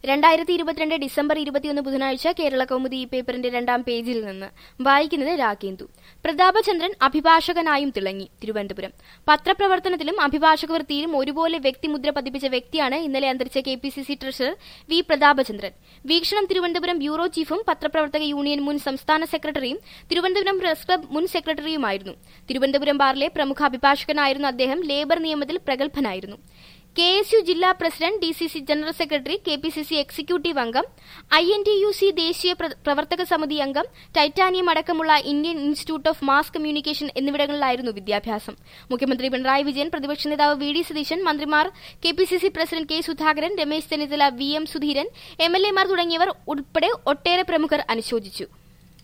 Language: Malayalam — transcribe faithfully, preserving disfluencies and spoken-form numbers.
രണ്ടായിരത്തി ഇരുപത്തിരണ്ട് ഡിസംബർ ഇരുപത്തിയൊന്ന് ബുധനാഴ്ച കേരള കൗമുദി ഈ പേപ്പറിന്റെ രണ്ടാം പേജിൽ നിന്ന് വായിക്കുന്നത് രാഗേന്ദു. പ്രതാപചന്ദ്രൻ അഭിഭാഷകനായും തിളങ്ങി. തിരുവനന്തപുരം. പത്രപ്രവർത്തനത്തിലും അഭിഭാഷക വൃത്തിയിലും ഒരുപോലെ വ്യക്തിമുദ്ര പതിപ്പിച്ച വ്യക്തിയാണ് ഇന്നലെ അന്തരിച്ച K P C C treasurer V Prathapachandran. Veekshanam Thiruvananthapuram bureau ചീഫും പത്രപ്രവർത്തക യൂണിയൻ മുൻ സംസ്ഥാന സെക്രട്ടറിയും തിരുവനന്തപുരം പ്രസ് ക്ലബ് മുൻ സെക്രട്ടറിയുമായിരുന്നു. തിരുവനന്തപുരം ബാറിലെ പ്രമുഖ അഭിഭാഷകനായിരുന്ന അദ്ദേഹം ലേബർ നിയമത്തിൽ പ്രഗത്ഭനായിരുന്നു. കെ എസ് യു ജില്ലാ president, D C C general secretary, K P C C executive അംഗം, I N T U C ദേശീയ പ്രവർത്തക സമിതി അംഗം, ടൈറ്റാനിയം അടക്കമുള്ള Indian Institute of Mass Communication എന്നിവിടങ്ങളിലായിരുന്നു വിദ്യാഭ്യാസം. മുഖ്യമന്ത്രി പിണറായി വിജയൻ, പ്രതിപക്ഷ നേതാവ് വി ഡി സതീശൻ, മന്ത്രിമാർ K P C C president K Sudhakaran, Ramesh Chennithala, V M Sudheeran, M L എമാർ തുടങ്ങിയവർ ഉൾപ്പെടെ ഒട്ടേറെ പ്രമുഖർ അനുശോചിച്ചു.